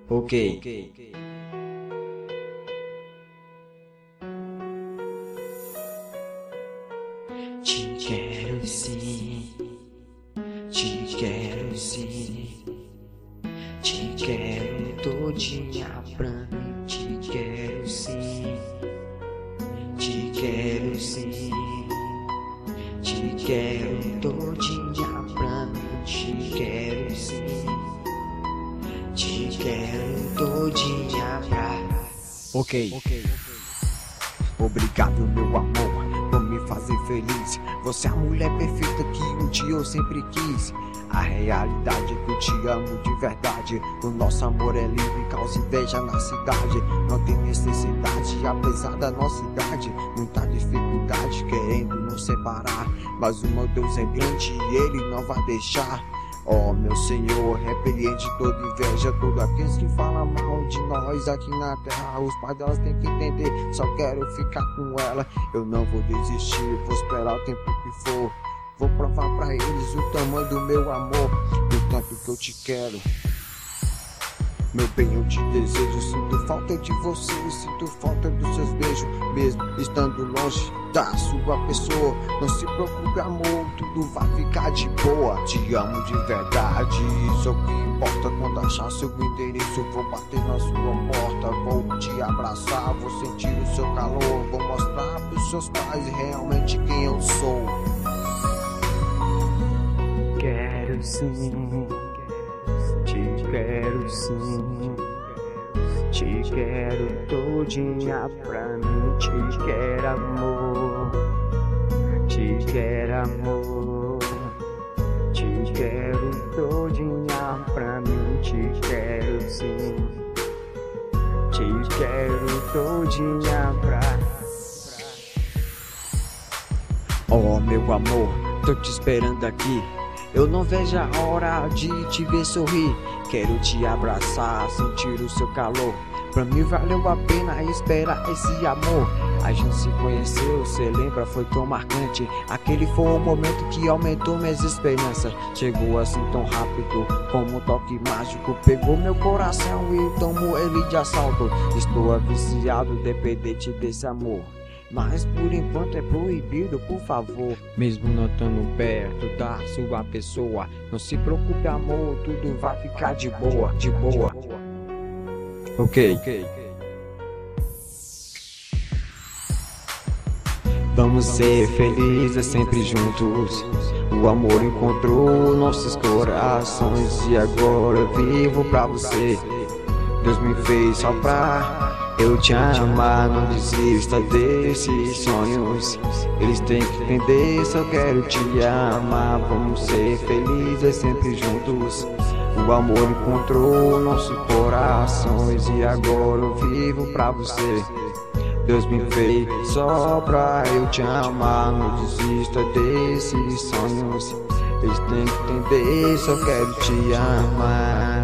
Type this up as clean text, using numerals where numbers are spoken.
Ok. Te quero sim, te quero sim, te quero todinha pra mim, te quero sim, te quero sim, te quero todinha pra mim, te quero sim, te quero todinha pra. Ok. Obrigado, meu amor, por me fazer feliz. Você é a mulher perfeita que um dia eu sempre quis. A realidade é que eu te amo de verdade. O nosso amor é livre, causa inveja na cidade. Não tem necessidade, apesar da nossa idade. Muita dificuldade querendo nos separar, mas o meu Deus é grande e Ele não vai deixar. Oh, meu Senhor, repreende toda inveja, todos aqueles que falam mal de nós aqui na terra. Os pais delas têm que entender, só quero ficar com ela. Eu não vou desistir, vou esperar o tempo que for. Vou provar pra eles o tamanho do meu amor, do tanto que eu te quero. Meu bem, eu te desejo, sinto falta de você, sinto falta dos seus beijos, mesmo estando longe da sua pessoa. Não se preocupe, amor, tudo vai ficar de boa. Te amo de verdade, isso é o que importa. Quando achar seu endereço, vou bater na sua porta, vou te abraçar, vou sentir o seu calor, vou mostrar pros seus pais realmente quem eu sou. Quero sim, te quero sim, te quero todinha pra mim, te quero amor, te quero amor, te quero todinha pra mim, te quero sim, te quero todinha pra. Oh, meu amor, tô te esperando aqui. Eu não vejo a hora de te ver sorrir. Quero te abraçar, sentir o seu calor. Pra mim valeu a pena esperar esse amor. A gente se conheceu, cê lembra, foi tão marcante. Aquele foi o momento que aumentou minhas esperanças. Chegou assim tão rápido, como um toque mágico. Pegou meu coração e tomou ele de assalto. Estou viciado, dependente desse amor, mas por enquanto é proibido, por favor. Mesmo não estando perto da sua pessoa, não se preocupe, amor, tudo vai ficar de boa, de boa. Ok. Vamos ser felizes sempre juntos. O amor encontrou nossos corações e agora eu vivo pra você. Deus me fez só pra eu te amar, não desista desses sonhos. Eles têm que entender, só quero te amar. Vamos ser felizes sempre juntos. O amor encontrou nossos corações e agora eu vivo pra você. Deus me fez só pra eu te amar, não desista desses sonhos. Eles têm que entender, só quero te amar.